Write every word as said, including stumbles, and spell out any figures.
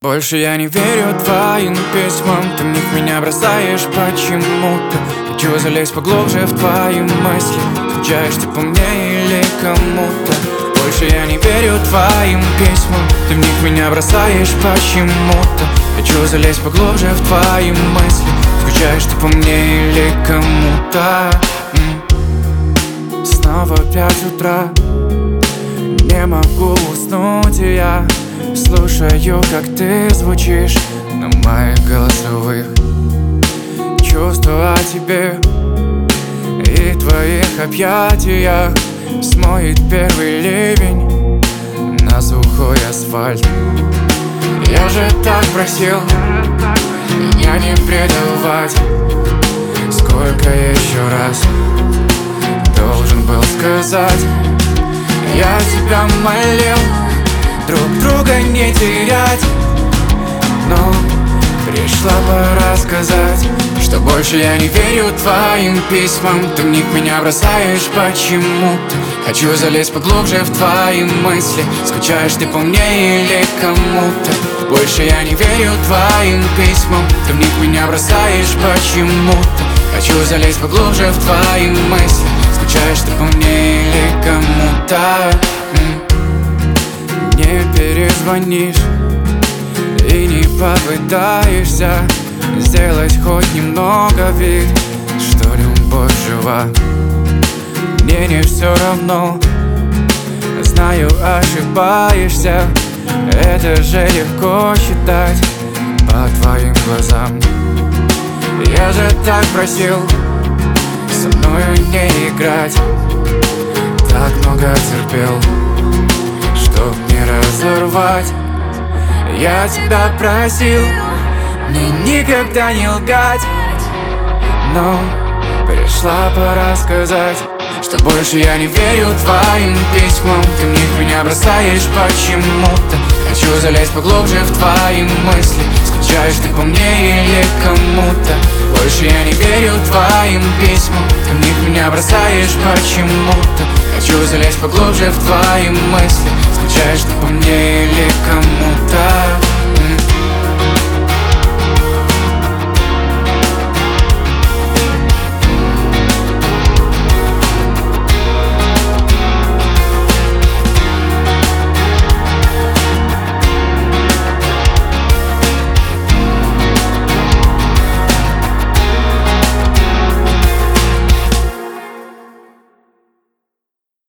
Больше я не верю твоим письмам, ты в них меня бросаешь почему-то. Хочу залезть поглубже в твои мысли, скучаешь ты по мне или кому-то. Больше я не верю твоим письмам, ты в них меня бросаешь почему-то. Хочу залезть поглубже в твои мысли, скучаешь ты по мне или кому-то. Снова пять утра, не могу уснуть, и я слушаю, как ты звучишь на моих голосовых. Чувства о тебе и твоих объятиях смоет первый ливень на сухой асфальт. Я же так просил меня не предавать. Сколько еще раз должен был сказать? Я тебя молил друг друга не терять, но пришла пора сказать, что больше я не верю твоим письмам, ты в них меня бросаешь почему-то. Хочу залезть поглубже в твои мысли, скучаешь ты по мне или кому-то. Больше я не верю твоим письмам, ты в них меня бросаешь почему-то. Хочу залезть поглубже в твои мысли, скучаешь ты по мне или кому-то. Не перезвонишь и не попытаешься сделать хоть немного вид, что любовь жива. Мне не все равно, знаю, ошибаешься. Это же легко считать по твоим глазам. Я же так просил со мною не играть, так много терпел, чтоб не разорвать. Я тебя просил мне никогда не лгать, но пришла пора сказать, что больше я не верю твоим письмам, ты в них меня бросаешь почему-то. Хочу залезть поглубже в твои мысли, скучаешь ты по мне или кому-то. Больше я не верю твоим письмам, ты в них меня бросаешь почему-то. Хочу залезть поглубже в твои мысли,